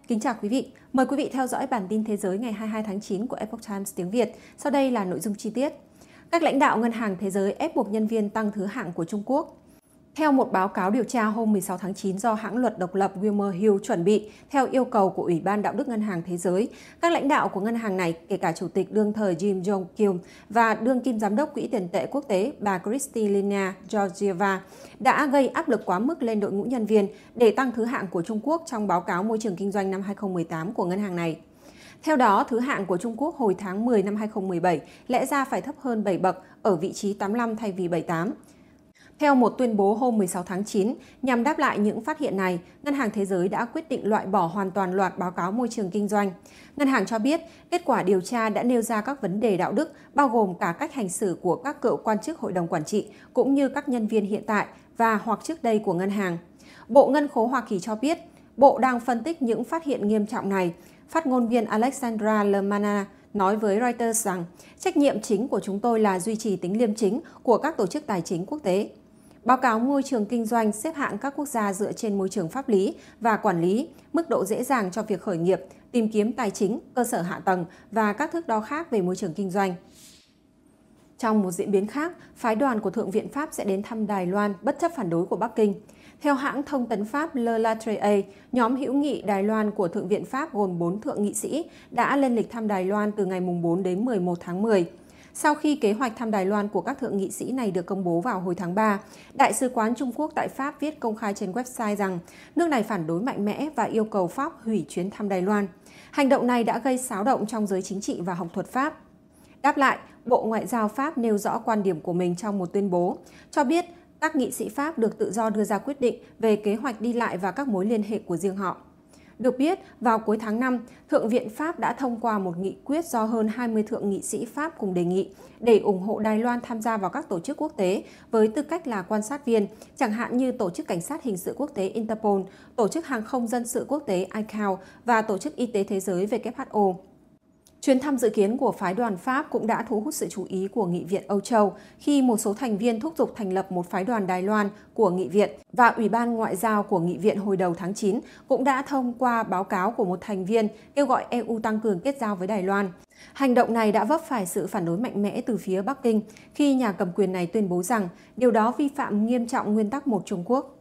Kính chào quý vị. Mời quý vị theo dõi bản tin thế giới ngày 22 tháng 9 của Epoch Times tiếng Việt. Sau đây là nội dung chi tiết. Các lãnh đạo Ngân hàng Thế giới ép buộc nhân viên tăng thứ hạng của Trung Quốc. Theo một báo cáo điều tra hôm 16 tháng 9 do hãng luật độc lập Wilmer Hill chuẩn bị theo yêu cầu của Ủy ban Đạo đức Ngân hàng Thế giới, các lãnh đạo của ngân hàng này, kể cả Chủ tịch đương thời Jim Yong-kim và đương kim Giám đốc Quỹ tiền tệ quốc tế bà Kristalina Georgieva, đã gây áp lực quá mức lên đội ngũ nhân viên để tăng thứ hạng của Trung Quốc trong báo cáo môi trường kinh doanh năm 2018 của ngân hàng này. Theo đó, thứ hạng của Trung Quốc hồi tháng 10 năm 2017 lẽ ra phải thấp hơn 7 bậc, ở vị trí 85 thay vì 78. Theo một tuyên bố hôm 16 tháng 9, nhằm đáp lại những phát hiện này, Ngân hàng Thế giới đã quyết định loại bỏ hoàn toàn loạt báo cáo môi trường kinh doanh. Ngân hàng cho biết, kết quả điều tra đã nêu ra các vấn đề đạo đức, bao gồm cả cách hành xử của các cựu quan chức hội đồng quản trị, cũng như các nhân viên hiện tại và hoặc trước đây của ngân hàng. Bộ Ngân khố Hoa Kỳ cho biết, Bộ đang phân tích những phát hiện nghiêm trọng này. Phát ngôn viên Alexandra Lermana nói với Reuters rằng, trách nhiệm chính của chúng tôi là duy trì tính liêm chính của các tổ chức tài chính quốc tế. Báo cáo môi trường kinh doanh xếp hạng các quốc gia dựa trên môi trường pháp lý và quản lý, mức độ dễ dàng cho việc khởi nghiệp, tìm kiếm tài chính, cơ sở hạ tầng và các thước đo khác về môi trường kinh doanh. Trong một diễn biến khác, phái đoàn của Thượng viện Pháp sẽ đến thăm Đài Loan bất chấp phản đối của Bắc Kinh. Theo hãng thông tấn Pháp Le Latree, nhóm hữu nghị Đài Loan của Thượng viện Pháp gồm 4 thượng nghị sĩ đã lên lịch thăm Đài Loan từ ngày 4 đến 11 tháng 10. Sau khi kế hoạch thăm Đài Loan của các thượng nghị sĩ này được công bố vào hồi tháng 3, Đại sứ quán Trung Quốc tại Pháp viết công khai trên website rằng nước này phản đối mạnh mẽ và yêu cầu Pháp hủy chuyến thăm Đài Loan. Hành động này đã gây xáo động trong giới chính trị và học thuật Pháp. Đáp lại, Bộ Ngoại giao Pháp nêu rõ quan điểm của mình trong một tuyên bố, cho biết các nghị sĩ Pháp được tự do đưa ra quyết định về kế hoạch đi lại và các mối liên hệ của riêng họ. Được biết, vào cuối tháng 5, Thượng viện Pháp đã thông qua một nghị quyết do hơn 20 thượng nghị sĩ Pháp cùng đề nghị để ủng hộ Đài Loan tham gia vào các tổ chức quốc tế với tư cách là quan sát viên, chẳng hạn như Tổ chức Cảnh sát Hình sự Quốc tế Interpol, Tổ chức Hàng không Dân sự Quốc tế ICAO và Tổ chức Y tế Thế giới WHO. Chuyến thăm dự kiến của phái đoàn Pháp cũng đã thu hút sự chú ý của Nghị viện Âu Châu khi một số thành viên thúc giục thành lập một phái đoàn Đài Loan của Nghị viện và Ủy ban Ngoại giao của Nghị viện hồi đầu tháng 9 cũng đã thông qua báo cáo của một thành viên kêu gọi EU tăng cường kết giao với Đài Loan. Hành động này đã vấp phải sự phản đối mạnh mẽ từ phía Bắc Kinh khi nhà cầm quyền này tuyên bố rằng điều đó vi phạm nghiêm trọng nguyên tắc một Trung Quốc.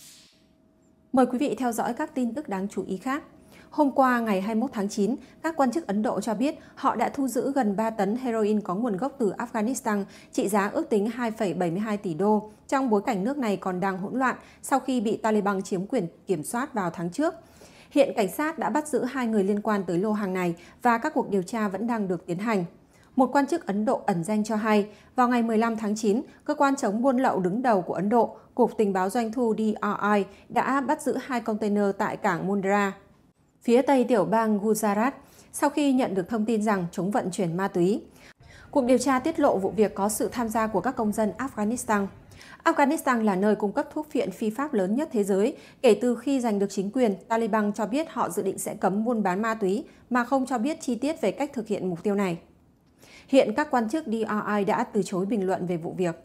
Mời quý vị theo dõi các tin tức đáng chú ý khác. Hôm qua, ngày 21 tháng 9, các quan chức Ấn Độ cho biết họ đã thu giữ gần 3 tấn heroin có nguồn gốc từ Afghanistan, trị giá ước tính 2,72 tỷ đô, trong bối cảnh nước này còn đang hỗn loạn sau khi bị Taliban chiếm quyền kiểm soát vào tháng trước. Hiện cảnh sát đã bắt giữ 2 người liên quan tới lô hàng này và các cuộc điều tra vẫn đang được tiến hành. Một quan chức Ấn Độ ẩn danh cho hay, vào ngày 15 tháng 9, cơ quan chống buôn lậu đứng đầu của Ấn Độ, Cục Tình báo Doanh thu DRI, đã bắt giữ 2 container tại cảng Mundra, phía tây tiểu bang Gujarat, sau khi nhận được thông tin rằng chúng vận chuyển ma túy. Cuộc điều tra tiết lộ vụ việc có sự tham gia của các công dân Afghanistan. Afghanistan là nơi cung cấp thuốc phiện phi pháp lớn nhất thế giới. Kể từ khi giành được chính quyền, Taliban cho biết họ dự định sẽ cấm buôn bán ma túy, mà không cho biết chi tiết về cách thực hiện mục tiêu này. Hiện các quan chức DRI đã từ chối bình luận về vụ việc.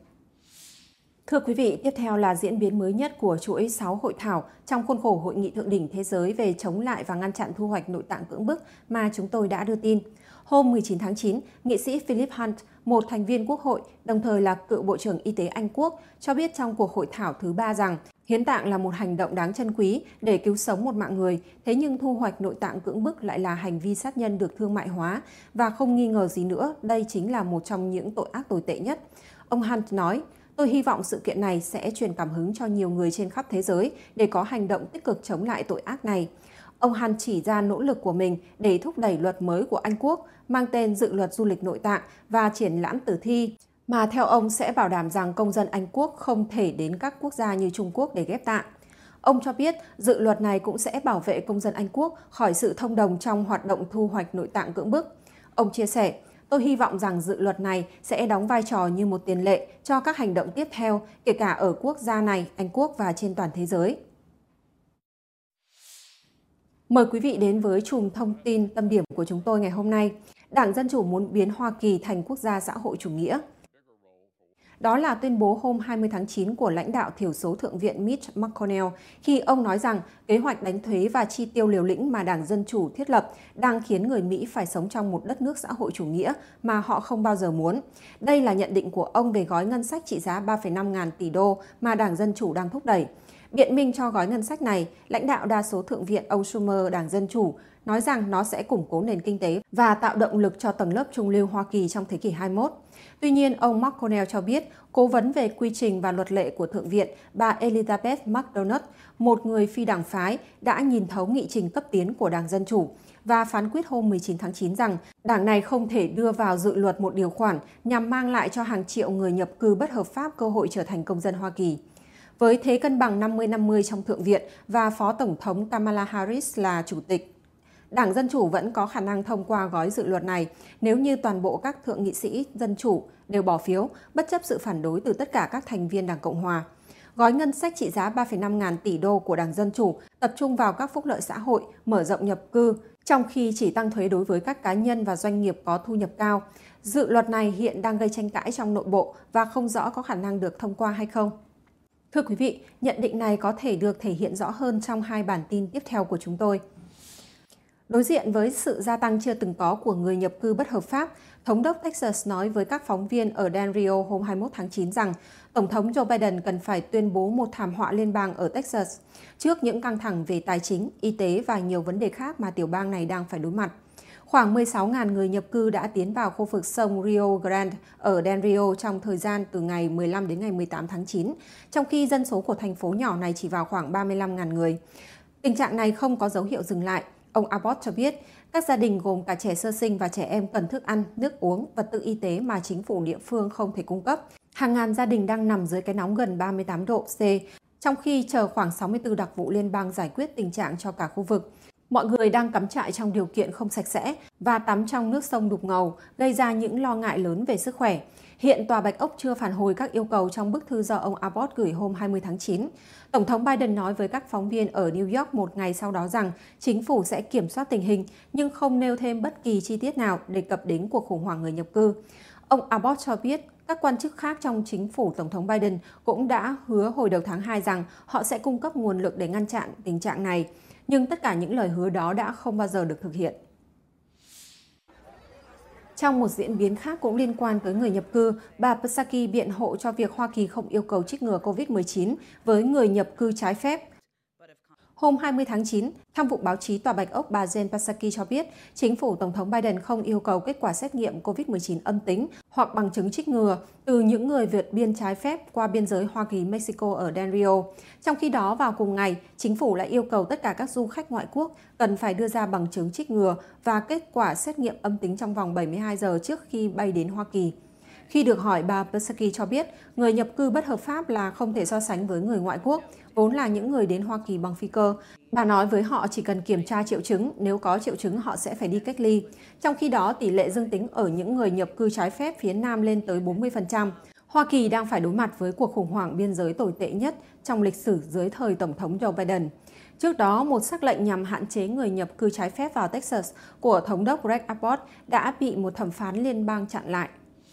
Thưa quý vị, tiếp theo là diễn biến mới nhất của chuỗi 6 hội thảo trong khuôn khổ Hội nghị Thượng đỉnh Thế giới về chống lại và ngăn chặn thu hoạch nội tạng cưỡng bức mà chúng tôi đã đưa tin. Hôm 19 tháng 9, nghị sĩ Philip Hunt, một thành viên Quốc hội, đồng thời là cựu Bộ trưởng Y tế Anh Quốc, cho biết trong cuộc hội thảo thứ 3 rằng hiến tạng là một hành động đáng trân quý để cứu sống một mạng người, thế nhưng thu hoạch nội tạng cưỡng bức lại là hành vi sát nhân được thương mại hóa và không nghi ngờ gì nữa, đây chính là một trong những tội ác tồi tệ nhất. Ông Hunt nói, tôi hy vọng sự kiện này sẽ truyền cảm hứng cho nhiều người trên khắp thế giới để có hành động tích cực chống lại tội ác này. Ông Hunt chỉ ra nỗ lực của mình để thúc đẩy luật mới của Anh Quốc mang tên Dự luật du lịch nội tạng và triển lãm tử thi, mà theo ông sẽ bảo đảm rằng công dân Anh Quốc không thể đến các quốc gia như Trung Quốc để ghép tạng. Ông cho biết dự luật này cũng sẽ bảo vệ công dân Anh Quốc khỏi sự thông đồng trong hoạt động thu hoạch nội tạng cưỡng bức. Ông chia sẻ, tôi hy vọng rằng dự luật này sẽ đóng vai trò như một tiền lệ cho các hành động tiếp theo, kể cả ở quốc gia này, Anh Quốc và trên toàn thế giới. Mời quý vị đến với chùm thông tin tâm điểm của chúng tôi ngày hôm nay. Đảng Dân Chủ muốn biến Hoa Kỳ thành quốc gia xã hội chủ nghĩa. Đó là tuyên bố hôm 20 tháng 9 của lãnh đạo thiểu số Thượng viện Mitch McConnell khi ông nói rằng kế hoạch đánh thuế và chi tiêu liều lĩnh mà Đảng Dân Chủ thiết lập đang khiến người Mỹ phải sống trong một đất nước xã hội chủ nghĩa mà họ không bao giờ muốn. Đây là nhận định của ông về gói ngân sách trị giá 3,5 ngàn tỷ đô mà Đảng Dân Chủ đang thúc đẩy. Biện minh cho gói ngân sách này, lãnh đạo đa số Thượng viện ông Schumer, Đảng Dân Chủ, nói rằng nó sẽ củng cố nền kinh tế và tạo động lực cho tầng lớp trung lưu Hoa Kỳ trong thế kỷ 21. Tuy nhiên, ông McConnell cho biết, cố vấn về quy trình và luật lệ của Thượng viện, bà Elizabeth McDonough, một người phi đảng phái, đã nhìn thấu nghị trình cấp tiến của Đảng Dân Chủ và phán quyết hôm 19 tháng 9 rằng đảng này không thể đưa vào dự luật một điều khoản nhằm mang lại cho hàng triệu người nhập cư bất hợp pháp cơ hội trở thành công dân Hoa Kỳ. Với thế cân bằng 50-50 trong Thượng viện và Phó Tổng thống Kamala Harris là Chủ tịch, Đảng Dân Chủ vẫn có khả năng thông qua gói dự luật này nếu như toàn bộ các thượng nghị sĩ Dân Chủ đều bỏ phiếu, bất chấp sự phản đối từ tất cả các thành viên Đảng Cộng Hòa. Gói ngân sách trị giá 3,5 ngàn tỷ đô của Đảng Dân Chủ tập trung vào các phúc lợi xã hội, mở rộng nhập cư, trong khi chỉ tăng thuế đối với các cá nhân và doanh nghiệp có thu nhập cao. Dự luật này hiện đang gây tranh cãi trong nội bộ và không rõ có khả năng được thông qua hay không. Thưa quý vị, nhận định này có thể được thể hiện rõ hơn trong hai bản tin tiếp theo của chúng tôi. Đối diện với sự gia tăng chưa từng có của người nhập cư bất hợp pháp, Thống đốc Texas nói với các phóng viên ở Del Rio hôm 21 tháng 9 rằng Tổng thống Joe Biden cần phải tuyên bố một thảm họa liên bang ở Texas trước những căng thẳng về tài chính, y tế và nhiều vấn đề khác mà tiểu bang này đang phải đối mặt. Khoảng 16.000 người nhập cư đã tiến vào khu vực sông Rio Grande ở Del Rio trong thời gian từ ngày 15 đến ngày 18 tháng 9, trong khi dân số của thành phố nhỏ này chỉ vào khoảng 35.000 người. Tình trạng này không có dấu hiệu dừng lại. Ông Abbott cho biết, các gia đình gồm cả trẻ sơ sinh và trẻ em cần thức ăn, nước uống, vật tư y tế mà chính phủ địa phương không thể cung cấp. Hàng ngàn gia đình đang nằm dưới cái nóng gần 38 độ C, trong khi chờ khoảng 64 đặc vụ liên bang giải quyết tình trạng cho cả khu vực. Mọi người đang cắm trại trong điều kiện không sạch sẽ và tắm trong nước sông đục ngầu, gây ra những lo ngại lớn về sức khỏe. Hiện Tòa Bạch Ốc chưa phản hồi các yêu cầu trong bức thư do ông Abbott gửi hôm 20 tháng 9. Tổng thống Biden nói với các phóng viên ở New York một ngày sau đó rằng chính phủ sẽ kiểm soát tình hình, nhưng không nêu thêm bất kỳ chi tiết nào đề cập đến cuộc khủng hoảng người nhập cư. Ông Abbott cho biết các quan chức khác trong chính phủ Tổng thống Biden cũng đã hứa hồi đầu tháng 2 rằng họ sẽ cung cấp nguồn lực để ngăn chặn tình trạng này. Nhưng tất cả những lời hứa đó đã không bao giờ được thực hiện. Trong một diễn biến khác cũng liên quan tới người nhập cư, bà Psaki biện hộ cho việc Hoa Kỳ không yêu cầu trích ngừa COVID-19 với người nhập cư trái phép. Hôm 20 tháng 9, tham vụ báo chí Tòa Bạch Ốc bà Jen Psaki cho biết chính phủ Tổng thống Biden không yêu cầu kết quả xét nghiệm COVID-19 âm tính hoặc bằng chứng trích ngừa từ những người vượt biên trái phép qua biên giới Hoa Kỳ-Mexico ở Del Rio. Trong khi đó, vào cùng ngày, chính phủ lại yêu cầu tất cả các du khách ngoại quốc cần phải đưa ra bằng chứng trích ngừa và kết quả xét nghiệm âm tính trong vòng 72 giờ trước khi bay đến Hoa Kỳ. Khi được hỏi, bà Psaki cho biết người nhập cư bất hợp pháp là không thể so sánh với người ngoại quốc, vốn là những người đến Hoa Kỳ bằng phi cơ. Bà nói với họ chỉ cần kiểm tra triệu chứng, nếu có triệu chứng họ sẽ phải đi cách ly. Trong khi đó, tỷ lệ dương tính ở những người nhập cư trái phép phía Nam lên tới 40%. Hoa Kỳ đang phải đối mặt với cuộc khủng hoảng biên giới tồi tệ nhất trong lịch sử dưới thời Tổng thống Joe Biden. Trước đó, một sắc lệnh nhằm hạn chế người nhập cư trái phép vào Texas của Thống đốc Greg Abbott đã bị một thẩm phán liên bang chặn lại.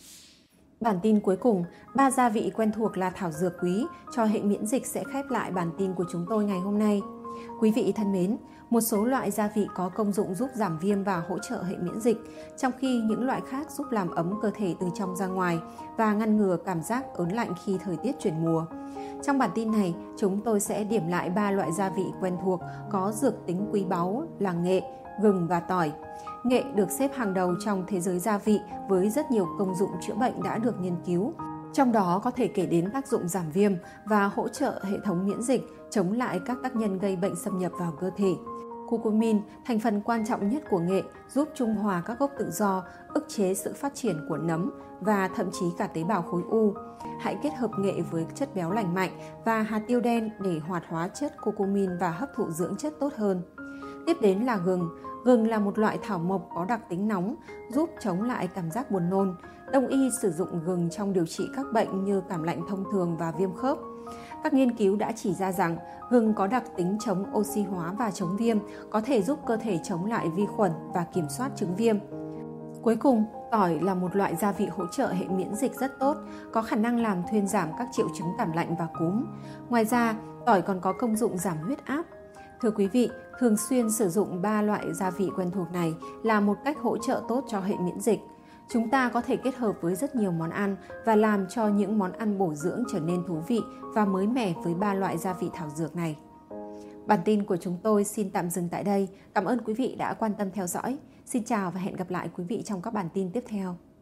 Bản tin cuối cùng, 3 gia vị quen thuộc là thảo dược quý cho hệ miễn dịch sẽ khép lại bản tin của chúng tôi ngày hôm nay. Quý vị thân mến, một số loại gia vị có công dụng giúp giảm viêm và hỗ trợ hệ miễn dịch, trong khi những loại khác giúp làm ấm cơ thể từ trong ra ngoài và ngăn ngừa cảm giác ớn lạnh khi thời tiết chuyển mùa. Trong bản tin này, chúng tôi sẽ điểm lại 3 loại gia vị quen thuộc có dược tính quý báu là nghệ, gừng và tỏi. Nghệ được xếp hàng đầu trong thế giới gia vị với rất nhiều công dụng chữa bệnh đã được nghiên cứu. Trong đó có thể kể đến tác dụng giảm viêm và hỗ trợ hệ thống miễn dịch, chống lại các tác nhân gây bệnh xâm nhập vào cơ thể. Curcumin, thành phần quan trọng nhất của nghệ, giúp trung hòa các gốc tự do, ức chế sự phát triển của nấm và thậm chí cả tế bào khối u. Hãy kết hợp nghệ với chất béo lành mạnh và hạt tiêu đen để hoạt hóa chất curcumin và hấp thụ dưỡng chất tốt hơn. Tiếp đến là gừng. Gừng là một loại thảo mộc có đặc tính nóng, giúp chống lại cảm giác buồn nôn. Đông y sử dụng gừng trong điều trị các bệnh như cảm lạnh thông thường và viêm khớp. Các nghiên cứu đã chỉ ra rằng gừng có đặc tính chống oxy hóa và chống viêm, có thể giúp cơ thể chống lại vi khuẩn và kiểm soát chứng viêm. Cuối cùng, tỏi là một loại gia vị hỗ trợ hệ miễn dịch rất tốt, có khả năng làm thuyên giảm các triệu chứng cảm lạnh và cúm. Ngoài ra, tỏi còn có công dụng giảm huyết áp. Thưa quý vị, thường xuyên sử dụng 3 loại gia vị quen thuộc này là một cách hỗ trợ tốt cho hệ miễn dịch. Chúng ta có thể kết hợp với rất nhiều món ăn và làm cho những món ăn bổ dưỡng trở nên thú vị và mới mẻ với 3 loại gia vị thảo dược này. Bản tin của chúng tôi xin tạm dừng tại đây. Cảm ơn quý vị đã quan tâm theo dõi. Xin chào và hẹn gặp lại quý vị trong các bản tin tiếp theo.